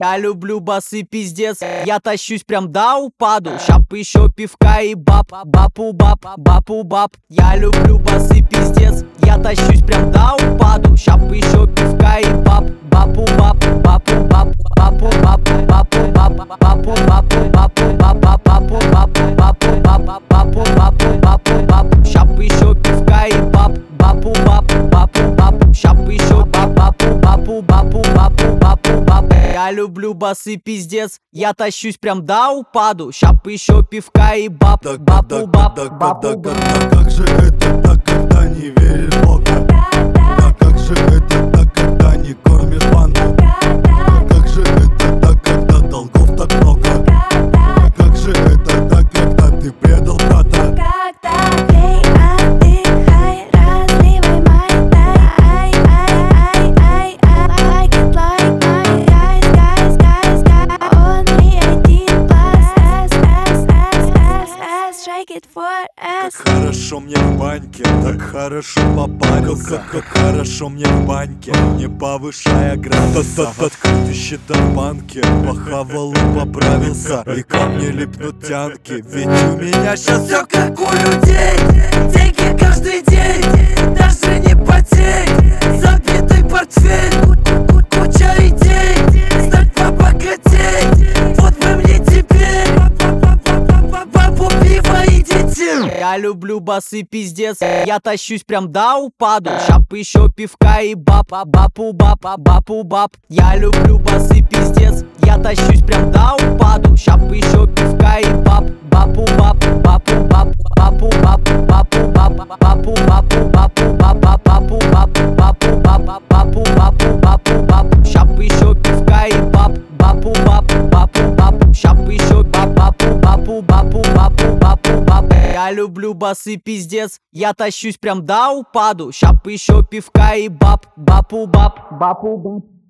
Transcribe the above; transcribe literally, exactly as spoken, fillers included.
Я люблю басы, пиздец. Я тащусь прям до упаду. Щап еще пивка и баб, бапу баб, бапу баб. Я люблю басы, пиздец. Я тащусь прям до упаду. Щап еще пивка и баб, бапу баб, бапу баб, бапу баб, бапу баб, бапу бапу бапу баб, бапу баб, бапу баб, бапу бапу бапу баб. Щап еще пивка и баб, бапу баб, бапу баб. Щап еще баб, бапу бапу бапу бапу бапу баб. Я люблю басы, пиздец. Я тащусь прям до упаду. Щап еще пивка и баб, бапу баб, бапу баб. Как же это так, когда не веришь в Бога? Да как же это так, когда не кормишь банду? Да как же это так, когда долгов так много? Да как же это так, когда ты предал брата? Эй, отдыхай, разливай май-тай. Ай, ай, ай, ай, I like it like my guys, guys, guys, guys. Only один plus S, S, S, S, S. Shake it for S. Как хорошо мне в баньке, так хорошо попарился. Как, как хорошо мне в баньке, не повышая градуса. Открытый счета в банке, похавал и поправился. И ко мне липнут тянки, ведь у меня сейчас Все как у людей, деньги каждый день, даже не потень. Забитый портфель, ку- куча идей, стать побогатей. Вот бы мне теперь бабу, пиво и детей. Я люблю басы, пиздец. Я тащусь прям до упаду. Щап еще пивка и баб, бапу баб, бапу баб. Я люблю басы, пиздец. Я тащусь прям до упаду. Щап еще пивка и баб, бапу баб, бапу баб, бапу баб, бапу баб, бапу бапу бапу баб, бапу баб, бапу баб, бапу бапу бапу баб. Щап еще пивка и баб, бапу баб, бапу баб. Щап еще баб, бапу бапу бапу бапу бапу баб. Я люблю басы, пиздец. Я тащусь прям до упаду. Щап еще пивка и баб, бапу баб, бапу баб.